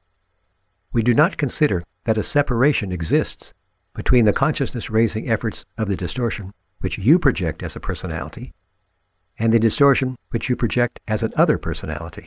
We do not consider that a separation exists between the consciousness-raising efforts of the distortion which you project as a personality and the distortion which you project as an other personality.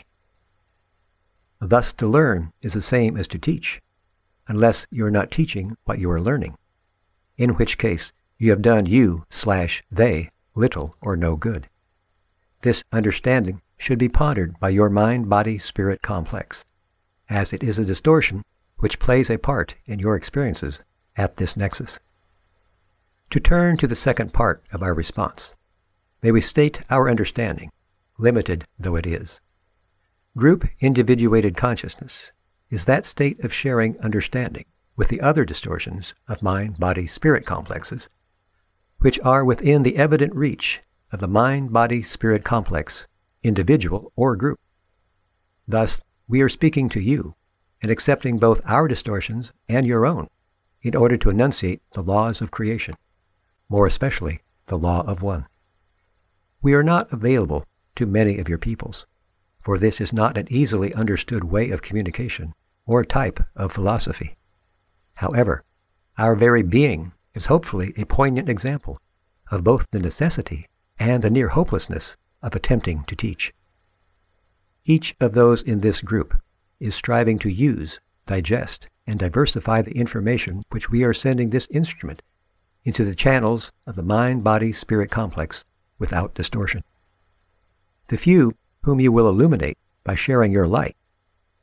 Thus, to learn is the same as to teach, unless you are not teaching what you are learning, in which case you have done you slash they little or no good. This understanding should be pondered by your mind-body-spirit complex, as it is a distortion which plays a part in your experiences at this nexus. To turn to the second part of our response, may we state our understanding, limited though it is. Group individuated consciousness is that state of sharing understanding with the other distortions of mind-body-spirit complexes, which are within the evident reach of the mind-body-spirit complex, individual or group. Thus, we are speaking to you and accepting both our distortions and your own in order to enunciate the laws of creation, more especially the law of one. We are not available to many of your peoples, for this is not an easily understood way of communication or type of philosophy. However, our very being is hopefully a poignant example of both the necessity and the near hopelessness of attempting to teach. Each of those in this group is striving to use, digest, and diversify the information which we are sending this instrument into the channels of the mind-body-spirit complex without distortion. The few whom you will illuminate by sharing your light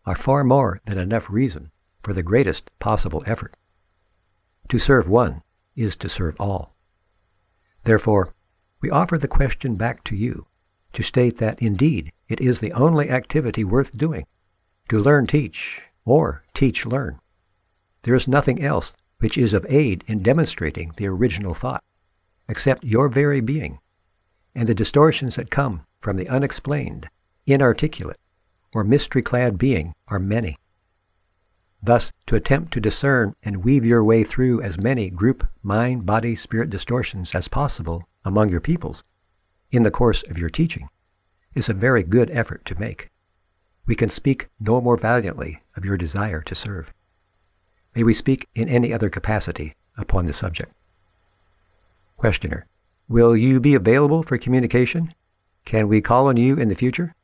are far more than enough reason for the greatest possible effort. To serve one is to serve all. Therefore, we offer the question back to you to state that indeed it is the only activity worth doing, to learn-teach or teach-learn. There is nothing else which is of aid in demonstrating the original thought, except your very being, and the distortions that come from the unexplained, inarticulate, or mystery-clad being are many. Thus, to attempt to discern and weave your way through as many group mind, body, spirit distortions as possible among your peoples in the course of your teaching is a very good effort to make. We can speak no more valiantly of your desire to serve. May we speak in any other capacity upon the subject. Questioner: will you be available for communication? Can we call on you in the future?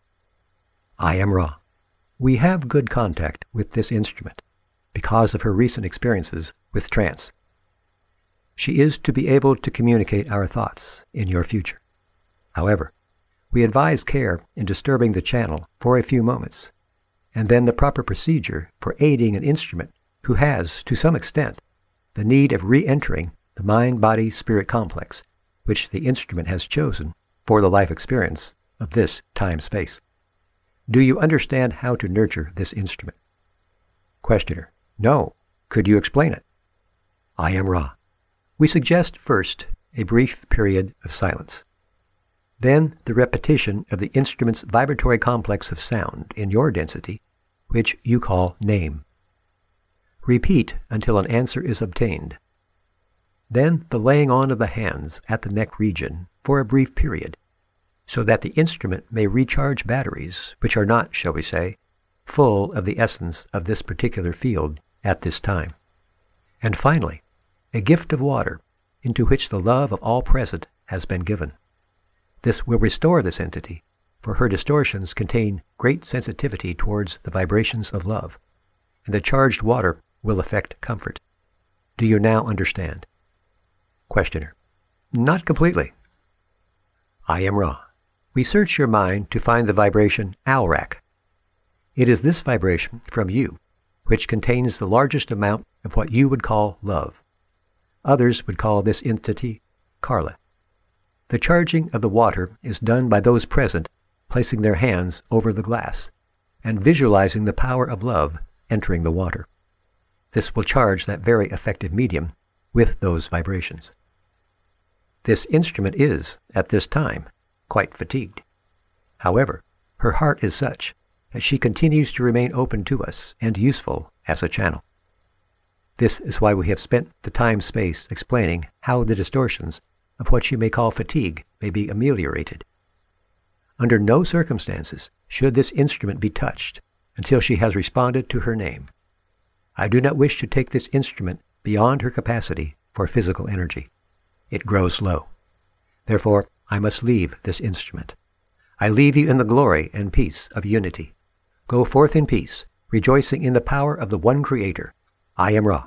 I am Ra. We have good contact with this instrument because of her recent experiences with trance. She is to be able to communicate our thoughts in your future. However, we advise care in disturbing the channel for a few moments, and then the proper procedure for aiding an instrument who has, to some extent, the need of re-entering the mind-body-spirit complex which the instrument has chosen for the life experience of this time-space. Do you understand how to nurture this instrument? Questioner: no. Could you explain it? I am Ra. We suggest first a brief period of silence. Then the repetition of the instrument's vibratory complex of sound in your density, which you call name. Repeat until an answer is obtained. Then the laying on of the hands at the neck region for a brief period, so that the instrument may recharge batteries which are not, shall we say, full of the essence of this particular field at this time. And finally, a gift of water into which the love of all present has been given. This will restore this entity, for her distortions contain great sensitivity towards the vibrations of love, and the charged water will affect comfort. Do you now understand? Questioner: not completely. I am Ra. We search your mind to find the vibration Alrak. It is this vibration from you which contains the largest amount of what you would call love. Others would call this entity Karla. The charging of the water is done by those present placing their hands over the glass and visualizing the power of love entering the water. This will charge that very effective medium with those vibrations. This instrument is, at this time, quite fatigued. However, her heart is such that she continues to remain open to us and useful as a channel. This is why we have spent the time-space explaining how the distortions of what you may call fatigue may be ameliorated. Under no circumstances should this instrument be touched until she has responded to her name. I do not wish to take this instrument beyond her capacity for physical energy. It grows low. Therefore, I must leave this instrument. I leave you in the glory and peace of unity. Go forth in peace, rejoicing in the power of the one Creator. I am Ra.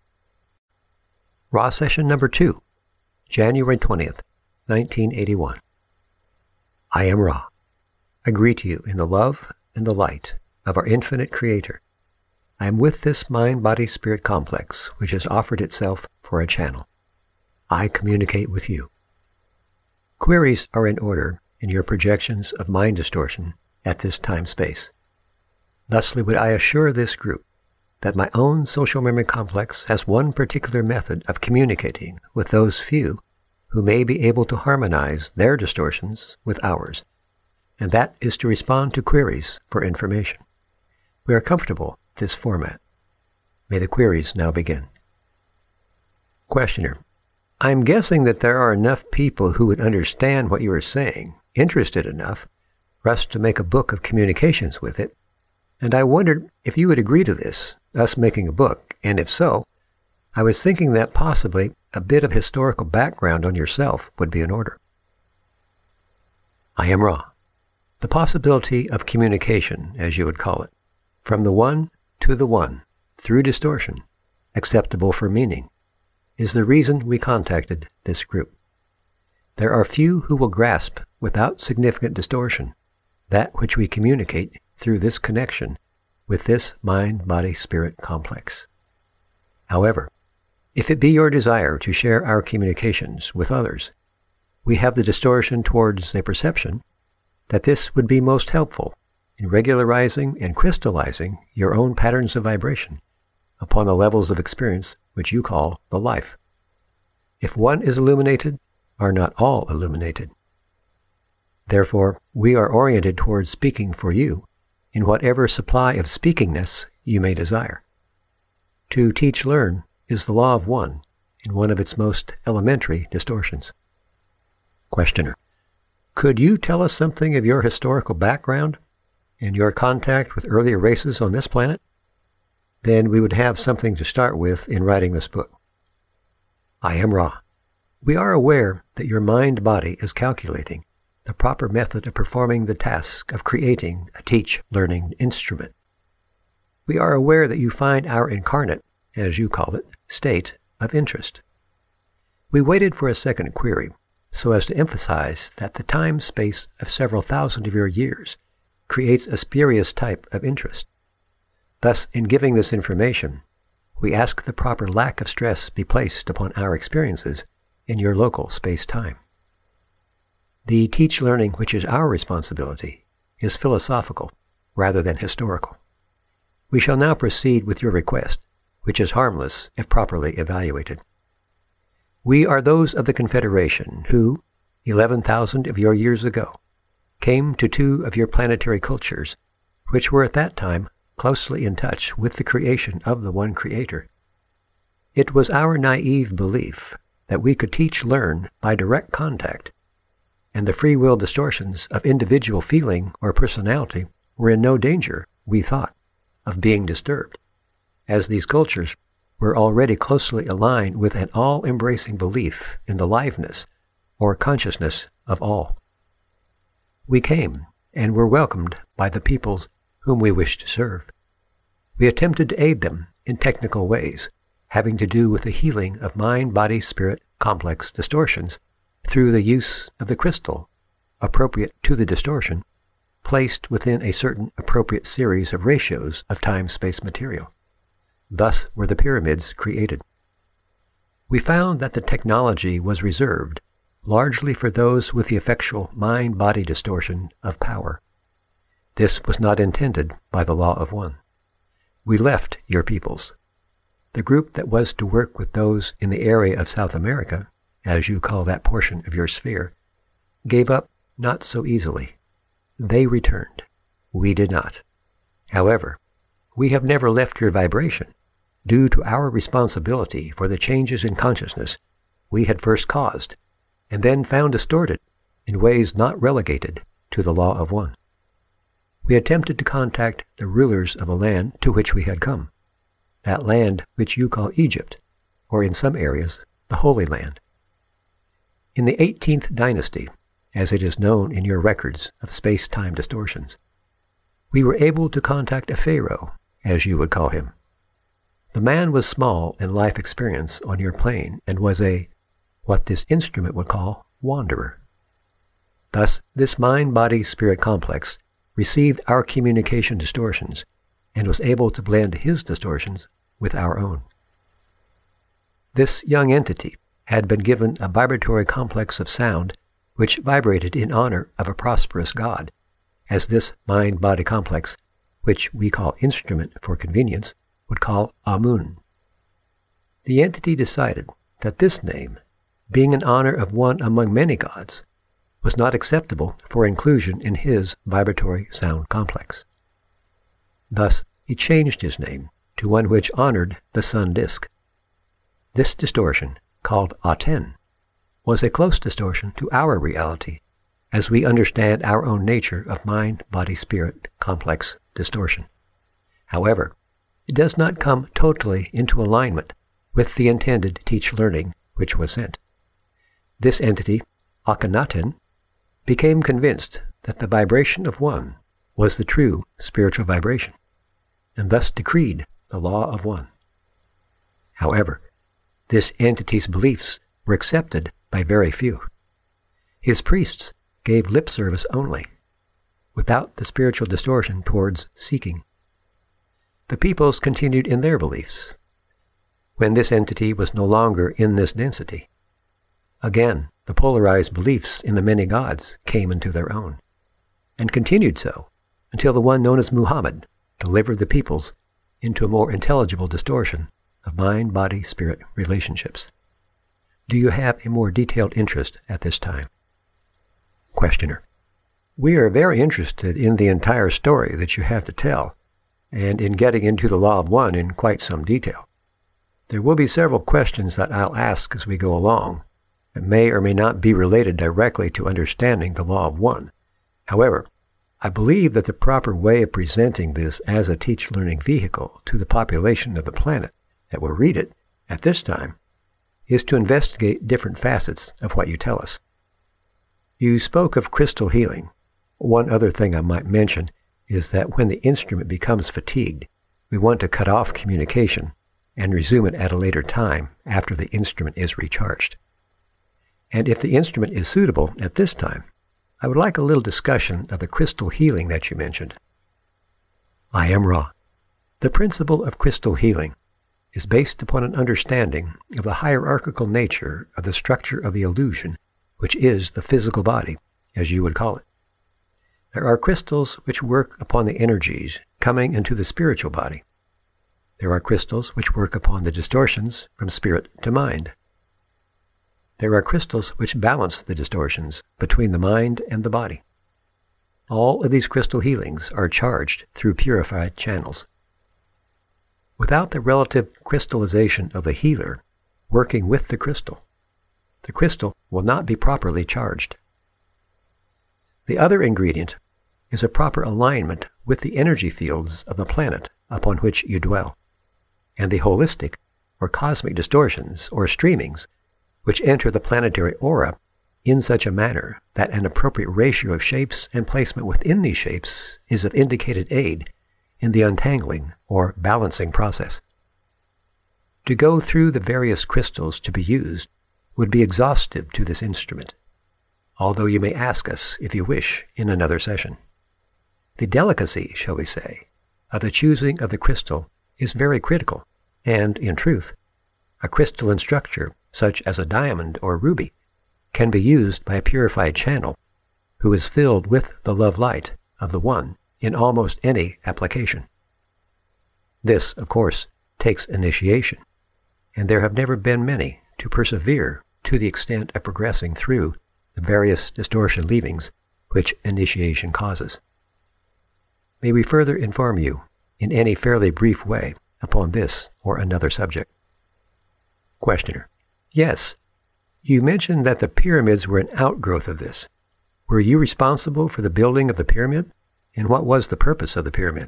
Ra Session Number two, January twentieth, nineteen eighty-one. I am Ra. I greet you in the love and the light of our infinite Creator. I am with this mind-body-spirit complex which has offered itself for a channel. I communicate with you. Queries are in order in your projections of mind distortion at this time-space. Thusly would I assure this group that my own social memory complex has one particular method of communicating with those few who may be able to harmonize their distortions with ours, and that is to respond to queries for information. We are comfortable with this format. May the queries now begin. Questioner: I'm guessing that there are enough people who would understand what you are saying, interested enough for us to make a book of communications with it, and I wondered if you would agree to this, us making a book, and if so, I was thinking that possibly a bit of historical background on yourself would be in order. I am Ra. The possibility of communication, as you would call it, from the one to the one, through distortion, acceptable for meaning, is the reason we contacted this group. There are few who will grasp, without significant distortion, that which we communicate through this connection with this mind-body-spirit complex. However, if it be your desire to share our communications with others, we have the distortion towards a perception that this would be most helpful in regularizing and crystallizing your own patterns of vibration upon the levels of experience which you call the life. If one is illuminated, are not all illuminated. Therefore, we are oriented towards speaking for you in whatever supply of speakingness you may desire. To teach learn is the law of one in one of its most elementary distortions. Questioner: could you tell us something of your historical background and your contact with earlier races on this planet? Then we would have something to start with in writing this book. I am Ra. We are aware that your mind-body is calculating the proper method of performing the task of creating a teach-learning instrument. We are aware that you find our incarnate, as you call it, state of interest. We waited for a second query so as to emphasize that the time-space of several thousand of your years creates a spurious type of interest. Thus, in giving this information, we ask the proper lack of stress be placed upon our experiences in your local space-time. The teach-learning which is our responsibility is philosophical rather than historical. We shall now proceed with your request, which is harmless if properly evaluated. We are those of the Confederation who, eleven thousand of your years ago, came to two of your planetary cultures, which were at that time closely in touch with the creation of the one Creator. It was our naive belief that we could teach learn by direct contact, and the free will distortions of individual feeling or personality were in no danger, we thought, of being disturbed, as these cultures were already closely aligned with an all-embracing belief in the liveness or consciousness of all. We came and were welcomed by the peoples whom we wished to serve. We attempted to aid them in technical ways, having to do with the healing of mind-body-spirit complex distortions through the use of the crystal, appropriate to the distortion, placed within a certain appropriate series of ratios of time-space material. Thus were the pyramids created. We found that the technology was reserved largely for those with the effectual mind-body distortion of power. This was not intended by the law of one. We left your peoples. The group that was to work with those in the area of South America, as you call that portion of your sphere, gave up not so easily. They returned. We did not. However, we have never left your vibration due to our responsibility for the changes in consciousness we had first caused and then found distorted in ways not relegated to the law of one. We attempted to contact the rulers of a land to which we had come, that land which you call Egypt, or in some areas, the Holy Land. In the eighteenth dynasty, as it is known in your records of space-time distortions, we were able to contact a pharaoh, as you would call him. The man was small in life experience on your plane and was a, what this instrument would call, wanderer. Thus, this mind-body-spirit complex received our communication distortions and was able to blend his distortions with our own. This young entity had been given a vibratory complex of sound which vibrated in honor of a prosperous god, as this mind-body complex, which we call instrument for convenience, would call Amun. The entity decided that this name, being in honor of one among many gods, was not acceptable for inclusion in his vibratory sound complex. Thus, he changed his name to one which honored the sun disk. This distortion, called Aten, was a close distortion to our reality, as we understand our own nature of mind-body-spirit complex distortion. However, it does not come totally into alignment with the intended teach-learning which was sent. This entity, Akhenaten, became convinced that the vibration of one was the true spiritual vibration, and thus decreed the law of one. However, this entity's beliefs were accepted by very few. His priests gave lip service only, without the spiritual distortion towards seeking. the peoples continued in their beliefs. When this entity was no longer in this density, again, the polarized beliefs in the many gods came into their own, and continued so until the one known as Muhammad delivered the peoples into a more intelligible distortion of mind-body-spirit relationships. Do you have a more detailed interest at this time? Questioner: We are very interested in the entire story that you have to tell, and in getting into the Law of One in quite some detail. There will be several questions that I'll ask as we go along that may or may not be related directly to understanding the Law of One. However, I believe that the proper way of presenting this as a teach-learning vehicle to the population of the planet that will read it at this time is to investigate different facets of what you tell us. You spoke of crystal healing. One other thing I might mention is that when the instrument becomes fatigued, we want to cut off communication and resume it at a later time after the instrument is recharged. And if the instrument is suitable at this time, I would like a little discussion of the crystal healing that you mentioned. I am Ra. The principle of crystal healing is based upon an understanding of the hierarchical nature of the structure of the illusion, which is the physical body, as you would call it. There are crystals which work upon the energies coming into the spiritual body. There are crystals which work upon the distortions from spirit to mind. There are crystals which balance the distortions between the mind and the body. All of these crystal healings are charged through purified channels. Without the relative crystallization of the healer working with the crystal, the crystal will not be properly charged. The other ingredient is a proper alignment with the energy fields of the planet upon which you dwell, and the holistic or cosmic distortions or streamings which enter the planetary aura in such a manner that an appropriate ratio of shapes and placement within these shapes is of indicated aid in the untangling or balancing process. To go through the various crystals to be used would be exhaustive to this instrument, although you may ask us, if you wish, in another session. The delicacy, shall we say, of the choosing of the crystal is very critical, and, in truth, a crystalline structure, such as a diamond or ruby, can be used by a purified channel who is filled with the love light of the One in almost any application. This, of course, takes initiation, and there have never been many to persevere to the extent of progressing through the various distortion leavings which initiation causes. May we further inform you in any fairly brief way upon this or another subject? Questioner: Yes. You mentioned that the pyramids were an outgrowth of this. Were you responsible for the building of the pyramid? And what was the purpose of the pyramid?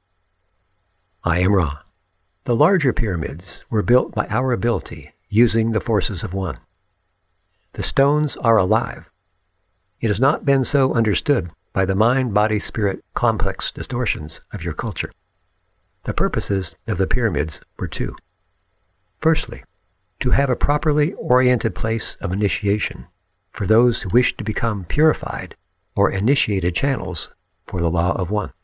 I am Ra. The larger pyramids were built by our ability using the forces of One. The stones are alive. It has not been so understood by the mind-body-spirit complex distortions of your culture. The purposes of the pyramids were two. Firstly, to have a properly oriented place of initiation for those who wish to become purified or initiated channels for the Law of One.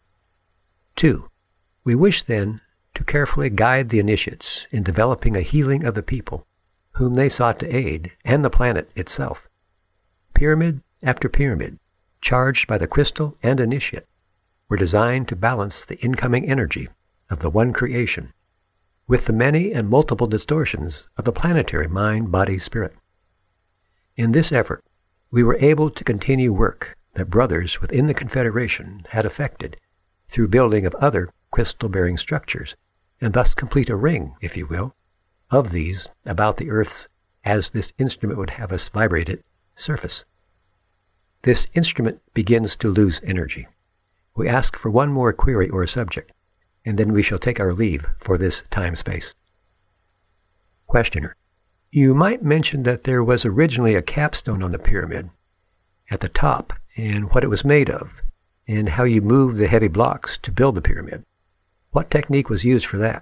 Two, we wish then to carefully guide the initiates in developing a healing of the people whom they sought to aid and the planet itself. Pyramid after pyramid, charged by the crystal and initiate, were designed to balance the incoming energy of the one creation with the many and multiple distortions of the planetary mind, body, spirit. In this effort, we were able to continue work that brothers within the Confederation had effected through building of other crystal-bearing structures, and thus complete a ring, if you will, of these about the Earth's, as this instrument would have us vibrate it, surface. This instrument begins to lose energy. We ask for one more query or subject, and then we shall take our leave for this time-space. Questioner: You might mention that there was originally a capstone on the pyramid at the top, and what it was made of, and how you moved the heavy blocks to build the pyramid. What technique was used for that?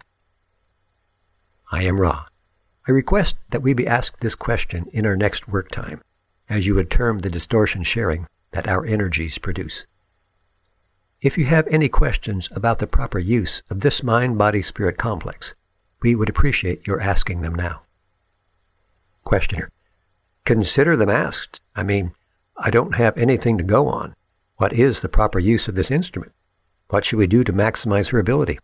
I am Ra. I request that we be asked this question in our next work time, as you would term the distortion sharing that our energies produce. If you have any questions about the proper use of this mind-body-spirit complex, we would appreciate your asking them now. Questioner: Consider them asked. I mean, I don't have anything to go on. What is the proper use of this instrument? What should we do to maximize her ability?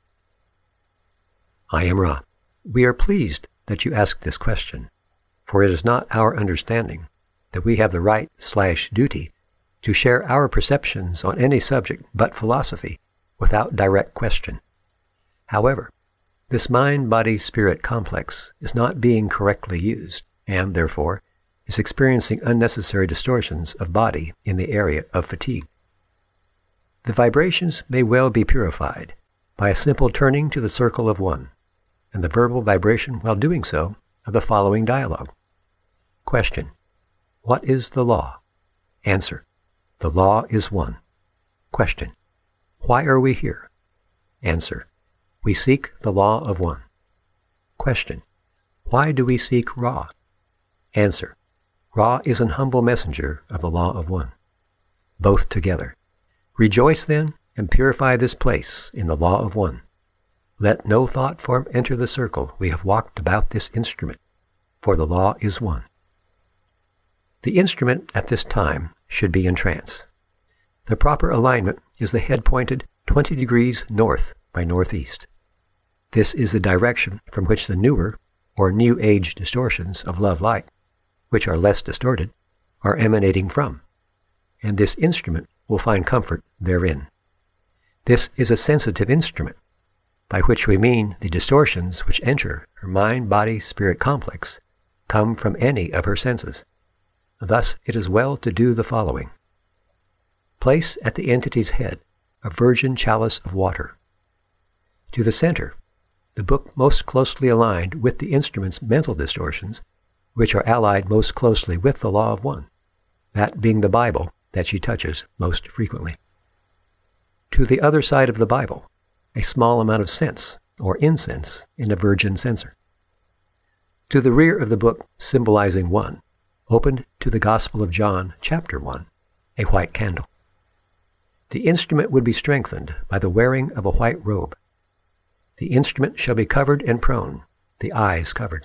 I am Ra. We are pleased that you asked this question, for it is not our understanding that we have the right slash duty to share our perceptions on any subject but philosophy without direct question. However, this mind-body-spirit complex is not being correctly used, and therefore is experiencing unnecessary distortions of body in the area of fatigue. The vibrations may well be purified by a simple turning to the circle of one, and the verbal vibration while doing so of the following dialogue. Question: What is the law? Answer: The law is one. Question: Why are we here? Answer: We seek the law of one. Question: Why do we seek Ra? Answer: Ra is an humble messenger of the law of one. Both together. Rejoice then and purify this place in the law of one. Let no thought form enter the circle we have walked about this instrument, for the law is one. The instrument at this time should be in trance. The proper alignment is the head pointed twenty degrees north by northeast. This is the direction from which the newer or New Age distortions of love light, which are less distorted, are emanating from, and this instrument will find comfort therein. This is a sensitive instrument, by which we mean the distortions which enter her mind-body-spirit complex come from any of her senses. Thus, it is well to do the following. Place at the entity's head a virgin chalice of water. To the center, the book most closely aligned with the instrument's mental distortions, which are allied most closely with the law of one, that being the Bible that she touches most frequently. To the other side of the Bible, a small amount of sense, or incense, in a virgin censer. To the rear of the book symbolizing one, opened to the Gospel of John, chapter one, a white candle. The instrument would be strengthened by the wearing of a white robe. The instrument shall be covered and prone, the eyes covered.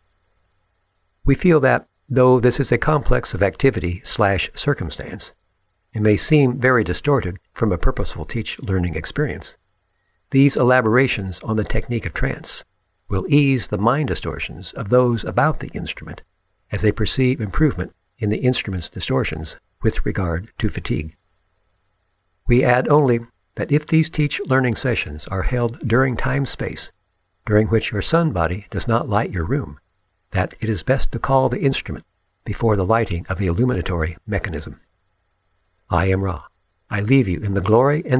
We feel that, though this is a complex of activity slash circumstance, and may seem very distorted from a purposeful teach-learning experience, these elaborations on the technique of trance will ease the mind distortions of those about the instrument as they perceive improvement in the instrument's distortions with regard to fatigue. We add only that if these teach-learning sessions are held during time-space, during which your sun body does not light your room, that it is best to call the instrument before the lighting of the illuminatory mechanism. I am Ra. I leave you in the glory and